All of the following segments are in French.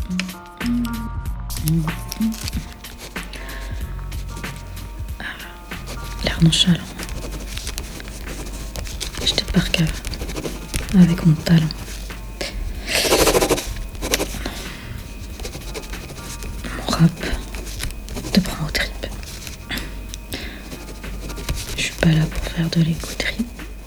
L'air nonchalant. Je te parcave avec mon talent. Mon rap te prend aux tripes. Je suis pas là pour faire de l'écoutrie.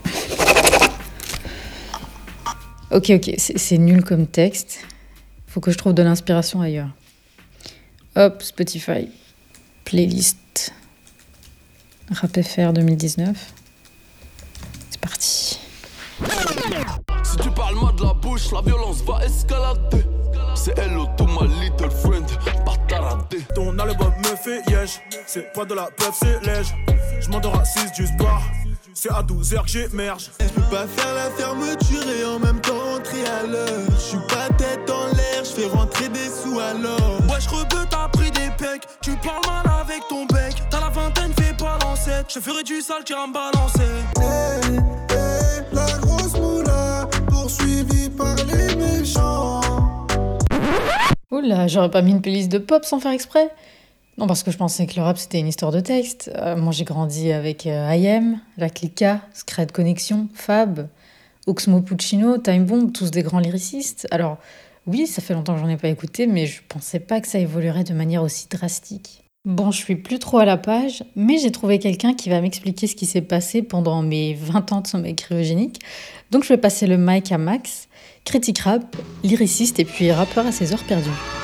Ok, c'est nul comme texte. Faut que je trouve de l'inspiration ailleurs. Hop, Spotify. Playlist. Rap FR 2019. C'est parti. Si tu parles mal de la bouche, la violence va escalader. C'est hello to my little friend, pas taradé. Ton album me fait yèche. C'est pas de la preuve, c'est lège. J'm'endors à 6 du sport. C'est à 12h que j'émerge. Je peux pas faire la fermeture et en même temps rentrer à l'heure. Je suis pas tête en l'air, je fais rentrer des sous alors. Wesh rebeu, t'as pris des pecs. Tu parles mal avec ton bec. T'as la vingtaine, fais pas l'ancêtre. Je ferai du sale, tu vas me balancer. La grosse moula, poursuivie par les méchants. Oula, j'aurais pas mis une playlist de pop sans faire exprès. Non, parce que je pensais que le rap c'était une histoire de texte. Moi j'ai grandi avec IM, La Clica, Scred Connection, Fab, Oxmo Puccino, Time Bomb, tous des grands lyricistes. Alors oui, ça fait longtemps que j'en ai pas écouté, mais je pensais pas que ça évoluerait de manière aussi drastique. Bon, je suis plus trop à la page, mais j'ai trouvé quelqu'un qui va m'expliquer ce qui s'est passé pendant mes 20 ans de sommeil cryogénique. Donc je vais passer le mic à Max, critique rap, lyriciste et puis rappeur à ses heures perdues.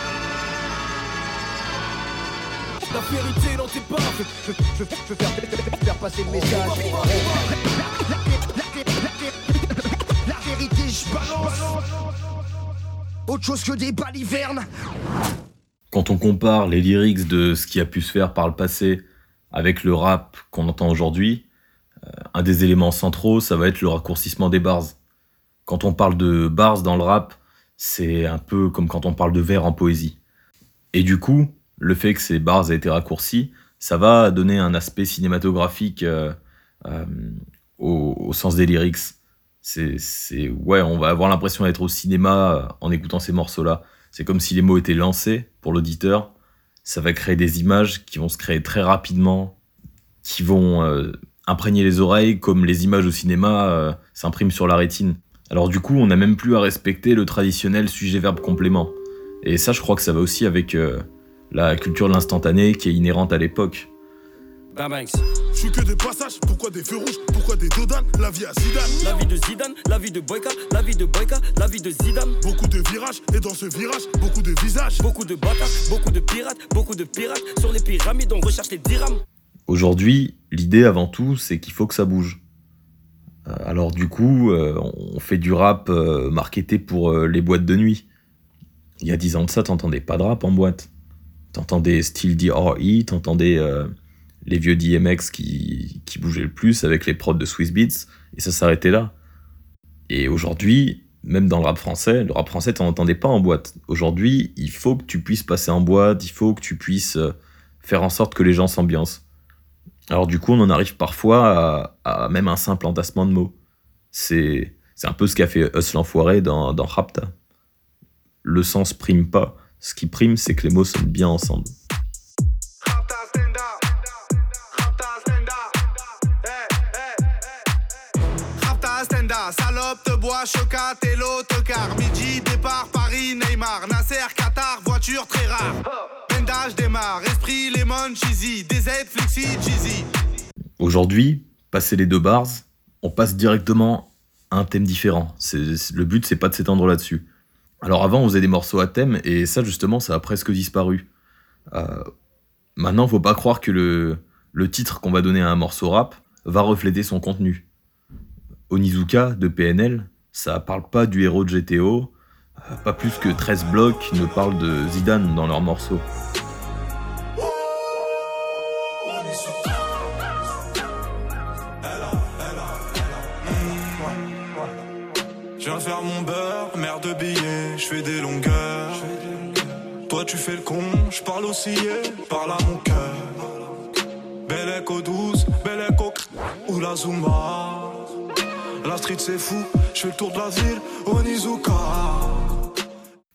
La vérité dans tes pas. Je faire passer le message. La vérité, je balance. Autre chose que des balivernes. Quand on compare les lyrics de ce qui a pu se faire par le passé avec le rap qu'on entend aujourd'hui, un des éléments centraux, ça va être le raccourcissement des bars. Quand on parle de bars dans le rap, c'est un peu comme quand on parle de vers en poésie. Et du coup, le fait que ces bars aient été raccourcis, ça va donner un aspect cinématographique au sens des lyrics. Ouais, on va avoir l'impression d'être au cinéma en écoutant ces morceaux-là. C'est comme si les mots étaient lancés pour l'auditeur. Ça va créer des images qui vont se créer très rapidement, qui vont imprégner les oreilles comme les images au cinéma s'impriment sur la rétine. Alors du coup, on n'a même plus à respecter le traditionnel sujet-verbe-complément. Et ça, je crois que ça va aussi avec la culture de l'instantané qui est inhérente à l'époque. Je suis que des passages, pourquoi des feux rouges, pourquoi des dodanes, la vie à Zidane. La vie de Zidane, la vie de Boyka, la vie de Boyka, la vie de Zidane. Beaucoup de virages, et dans ce virage, beaucoup de visages. Beaucoup de bâtards, beaucoup de pirates, sur les pyramides on recherche les dirhams. Aujourd'hui, l'idée avant tout, c'est qu'il faut que ça bouge. Alors du coup, on fait du rap marketé pour les boîtes de nuit. Il y a 10 ans de ça, t'entendais pas de rap en boîte. T'entendais Still D.R.E., t'entendais les vieux DMX qui bougeaient le plus avec les prods de Swizz Beatz, et ça s'arrêtait là. Et aujourd'hui, même dans le rap français, t'en entendais pas en boîte. Aujourd'hui, il faut que tu puisses passer en boîte, il faut que tu puisses faire en sorte que les gens s'ambiancent. Alors du coup, on en arrive parfois à même un simple entassement de mots. C'est un peu ce qu'a fait Us l'Enfoiré dans Rapta. Le sens prime pas. Ce qui prime, c'est que les mots sonnent bien ensemble. Salope, te bois, chocat et l'autocar. Midi, départ, Paris, Neymar. Nasser, Qatar, voiture très rare. Bendage démarre, esprit, lemon, cheesy. DZ, flexi, cheesy. Aujourd'hui, passer les 2 bars, on passe directement à un thème différent. Le but, c'est pas de s'étendre là-dessus. Alors avant, on faisait des morceaux à thème, et ça, justement, ça a presque disparu. Maintenant, faut pas croire que le titre qu'on va donner à un morceau rap va refléter son contenu. Onizuka de PNL, ça parle pas du héros de GTO, pas plus que 13 blocs ne parlent de Zidane dans leurs morceaux. Je viens faire mon beurre, merde de billets, je fais des longueurs. Toi tu fais le con, je parle aussi, parle à mon cœur. Belle écho douce, belle écho ou la Zumba. La street c'est fou, je fais le tour de la ville, Onizuka.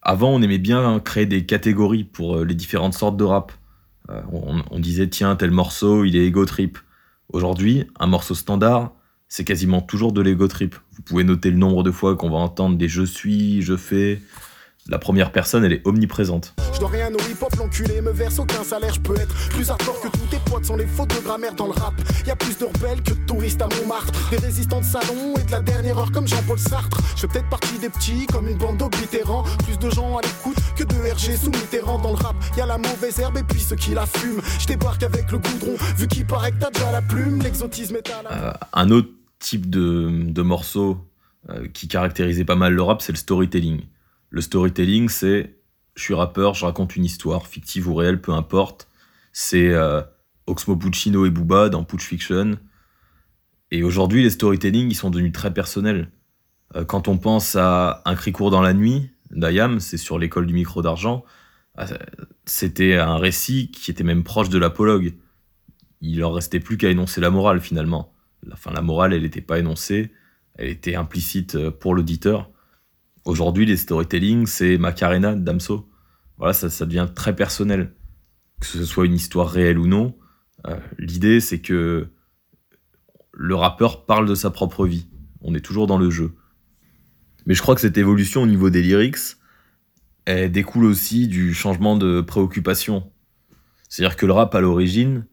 Avant, on aimait bien créer des catégories pour les différentes sortes de rap. On disait, tiens, tel morceau, il est ego trip. Aujourd'hui, un morceau standard, c'est quasiment toujours de l'ego trip. Vous pouvez noter le nombre de fois qu'on va entendre des je suis, je fais. La première personne, elle est omniprésente. Je dois rien au hip-hop, l'enculé me verse aucun salaire. Je peux être plus hardcore que tous tes potes sans les fautes de grammaire dans le rap. Y'a plus de rebelles que de touristes à Montmartre. Des résistants de salon et de la dernière heure comme Jean-Paul Sartre. Je fais peut-être partie des petits comme une bande d'oblitérants. Plus de gens à l'écoute que de RG sous Mitterrand dans le rap. Y'a la mauvaise herbe et puis ceux qui la fument. Je débarque avec le goudron, vu qu'il paraît que t'as déjà la plume. L'exotisme est à la... Un autre type de morceau qui caractérisait pas mal le rap, c'est le storytelling. Le storytelling, c'est je suis rappeur, je raconte une histoire, fictive ou réelle, peu importe. C'est Oxmo Puccino et Booba dans Putsch Fiction. Et aujourd'hui, les storytelling, ils sont devenus très personnels. Quand on pense à Un cri court dans la nuit d'Ayam, c'est sur l'école du micro d'argent, c'était un récit qui était même proche de l'apologue. Il leur restait plus qu'à énoncer la morale, finalement. La morale, elle n'était pas énoncée, elle était implicite pour l'auditeur. Aujourd'hui, les storytelling, c'est Macarena de Damso. Voilà, ça devient très personnel. Que ce soit une histoire réelle ou non, l'idée, c'est que le rappeur parle de sa propre vie. On est toujours dans le jeu. Mais je crois que cette évolution au niveau des lyrics, elle découle aussi du changement de préoccupation. C'est-à-dire que le rap, à l'origine,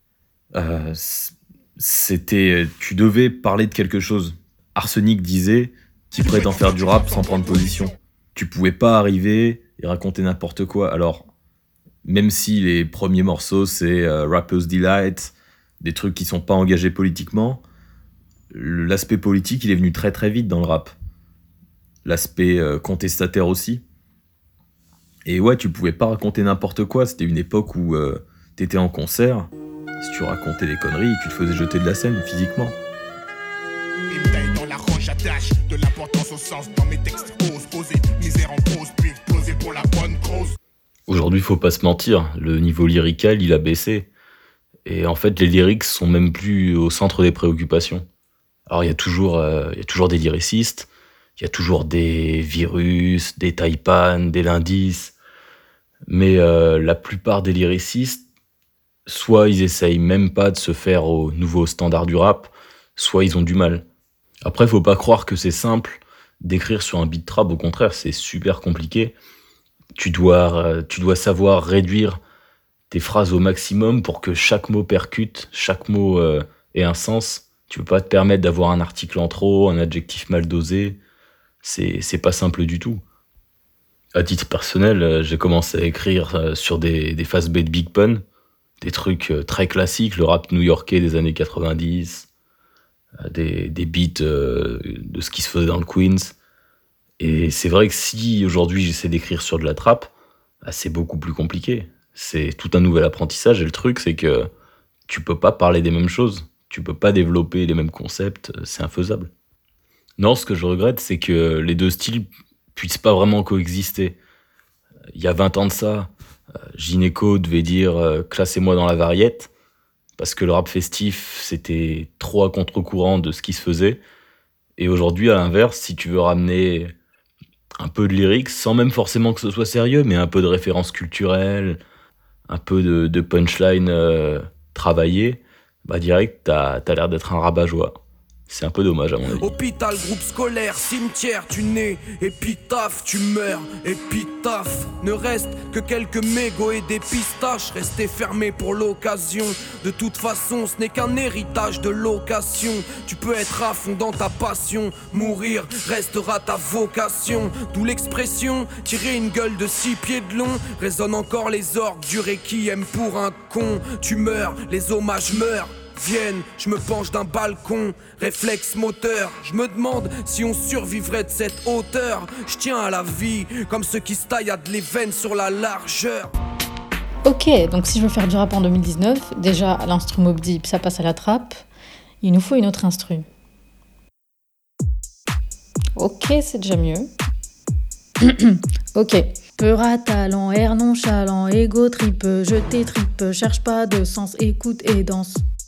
c'était... Tu devais parler de quelque chose. Arsenic disait... Qui prétend faire du rap sans prendre position. Tu pouvais pas arriver et raconter n'importe quoi. Alors, même si les premiers morceaux, c'est Rapper's Delight, des trucs qui sont pas engagés politiquement, l'aspect politique, il est venu très très vite dans le rap. L'aspect contestataire aussi. Et ouais, tu pouvais pas raconter n'importe quoi. C'était une époque où t'étais en concert. Si tu racontais des conneries, tu te faisais jeter de la scène physiquement. De l'importance au sens dans mes textes, ose poser misère en pause, puis exploser pour la bonne cause. Aujourd'hui, faut pas se mentir, le niveau lyrical, il a baissé. Et en fait, les lyrics sont même plus au centre des préoccupations. Alors, il y a toujours des lyricistes, il y a toujours des virus, des taipan, des lindis. Mais la plupart des lyricistes, soit ils essayent même pas de se faire au nouveau standard du rap, soit ils ont du mal. Après, faut pas croire que c'est simple d'écrire sur un beat trap, au contraire, c'est super compliqué. Tu dois savoir réduire tes phrases au maximum pour que chaque mot percute, chaque mot ait un sens. Tu peux pas te permettre d'avoir un article en trop, un adjectif mal dosé. C'est pas simple du tout. À titre personnel, j'ai commencé à écrire sur des phases B de Big Pun, des trucs très classiques, le rap new-yorkais des années 90, des beats de ce qui se faisait dans le Queens. Et c'est vrai que si aujourd'hui j'essaie d'écrire sur de la trap, c'est beaucoup plus compliqué. C'est tout un nouvel apprentissage et le truc c'est que tu peux pas parler des mêmes choses, tu peux pas développer les mêmes concepts, c'est infaisable. Non, ce que je regrette c'est que les deux styles puissent pas vraiment coexister. Il y a 20 ans de ça, Gynéco devait dire « classez-moi dans la variette », parce que le rap festif, c'était trop à contre-courant de ce qui se faisait. Et aujourd'hui, à l'inverse, si tu veux ramener un peu de lyrics, sans même forcément que ce soit sérieux, mais un peu de références culturelles, un peu de punchline travaillée, bah direct, t'as l'air d'être un rabat-joie. C'est un peu dommage à mon avis. Hôpital, groupe scolaire, cimetière, tu nais, épitaphe, tu meurs, épitaphe. Ne reste que quelques mégots et des pistaches restés fermés pour l'occasion. De toute façon, ce n'est qu'un héritage de location. Tu peux être à fond dans ta passion, mourir restera ta vocation. D'où l'expression, tirer une gueule de 6 pieds de long. Résonnent encore les orgues du requiem pour un con. Tu meurs, les hommages meurent. Viennent, je me penche d'un balcon, réflexe moteur. Je me demande si on survivrait de cette hauteur. Je tiens à la vie, comme ceux qui se taillent les veines sur la largeur. Ok, donc si je veux faire du rap en 2019, déjà l'instru Mobb Deep, ça passe à la trappe. Il nous faut une autre instru. Ok, c'est déjà mieux. Ok. Peur à talent, air nonchalant, égo tripe, je t'étripe, cherche pas de sens, écoute et danse.